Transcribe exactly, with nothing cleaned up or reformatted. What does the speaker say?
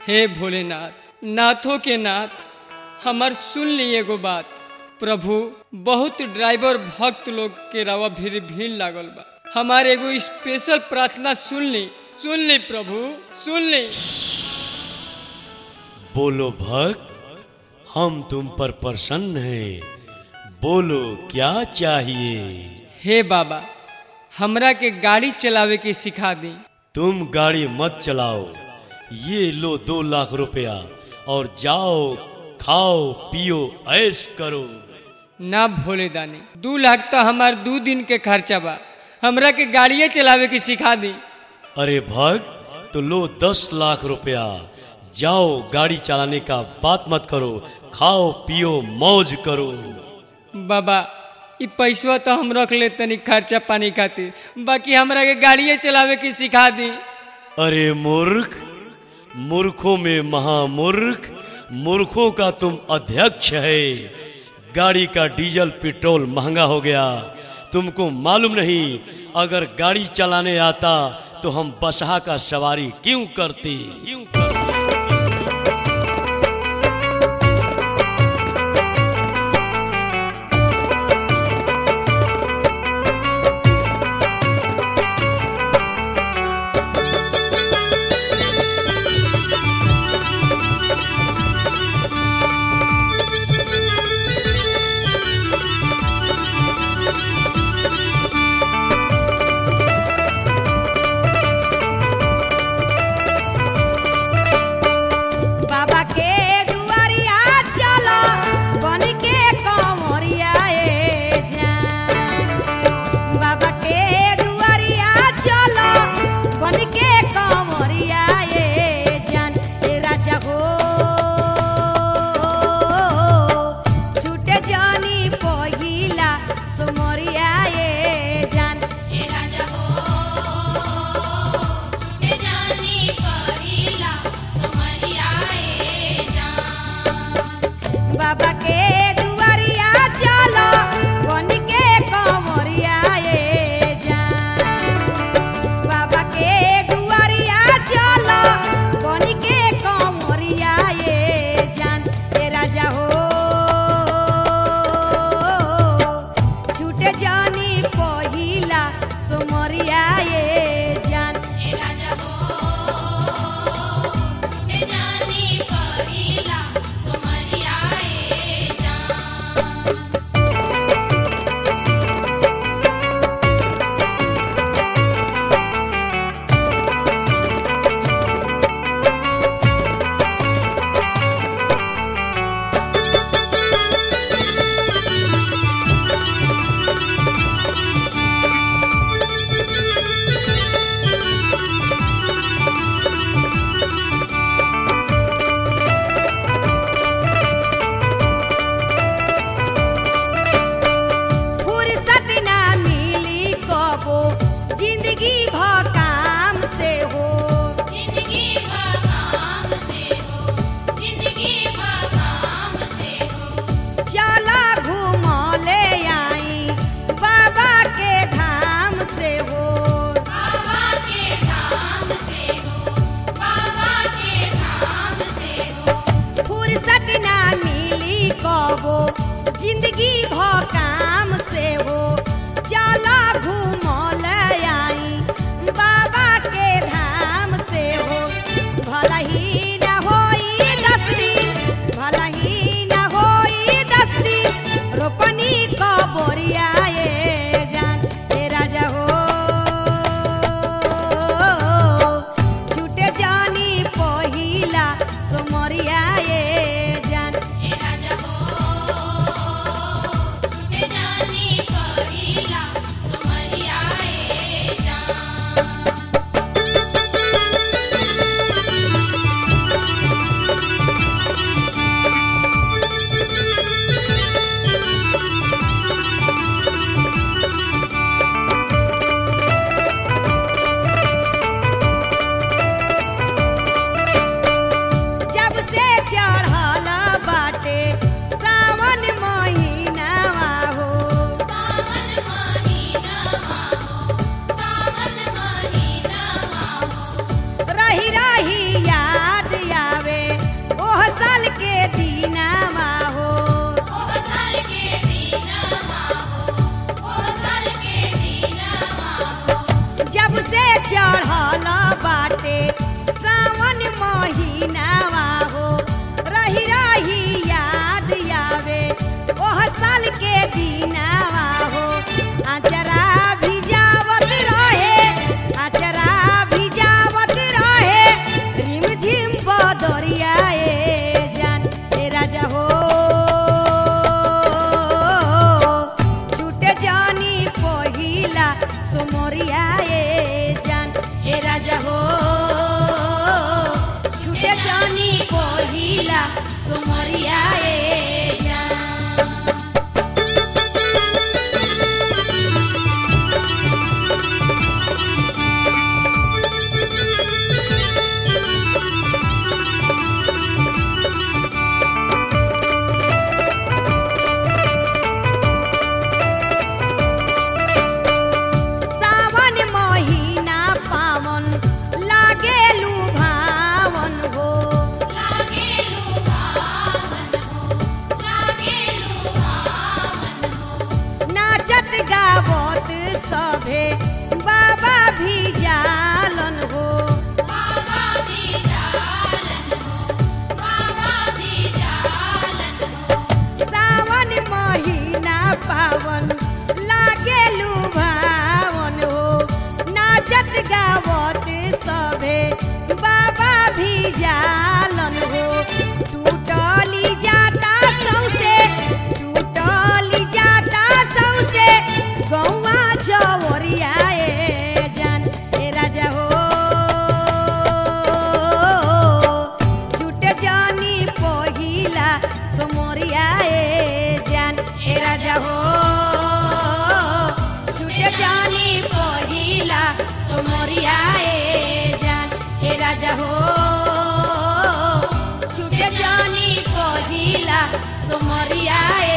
हे भोलेनाथ, नाथों के नाथ, हमार सुन ली एगो बात। प्रभु, बहुत ड्राइवर भक्त लोग के रवा भीड़ भीड़ लागल बा। हमार एगो स्पेशल प्रार्थना सुन ली, सुन ली प्रभु, सुन ली। बोलो भक्त, हम तुम पर प्रसन्न हैं। बोलो क्या चाहिए। हे बाबा, हमरा के गाड़ी चलावे के सिखा दी। तुम गाड़ी मत चलाओ, ये लो दो लाख रुपया और जाओ खाओ पियो ऐश करो। ना भोले दानी, दो लाख तो हमार दो दिन के खर्चा बा। हमरा के गाड़िए चलावे के सिखा दी। अरे भक्त, तो लो दस लाख रुपया, जाओ गाड़ी चलाने का बात मत करो, खाओ पियो मौज करो। बाबा, ई पैसा तो हम रख ले तनी खर्चा पानी खातिर, बाकी हमरा के गाड़िए चलावे के सिखा दी। अरे मूर्ख, मूर्खों में महामूर्ख, मूर्खों का तुम अध्यक्ष है। गाड़ी का डीजल पेट्रोल महंगा हो गया, तुमको मालूम नहीं? अगर गाड़ी चलाने आता तो हम बसहा का सवारी क्यों करते क्यों करते जिंदगी भो काम से हो। चला घूमल आई बाबा के धाम से हो। भला ही न होई दस दिन, भला ही न होई दस दिन, रोपनी को बोरिया ये जान ए राजा हो। छूटे जानी पहिला सोमरिया ये जान ए राजा हो। महीनावा हो रही रही याद आवे ओह साल के दिनावा हो आचरा भिजावत रहे आचरा भिजावत रहे रिम झिम बदरिया ए जान ए राजा हो छूटे जानी पहिला सोमरिया ए जान ए राजा हो छूटे जानी पहिला सोमरिया ए जान सावन महीना पावन लागे लुभावन हो लागे लुभावन हो लागे लुभावन हो नाचत गावत सभे बाबा भी जालन हो बाबा भी जालन हो बाबा भी जालन हो सावन महीना पावन लागे लुभावन हो नाचत गावत सभे बाबा भी जालन हो टूटली जाता सौसे टूटली जाता सौसे गौवा जवरिया ए जान ए राजा हो छूटे जानी पहिला सोमरिया ए जान ए राजा हो छूटे जानी पहिला सोमरिया ए जान ए राजा हो छूटे जानी पहिला सोमरिया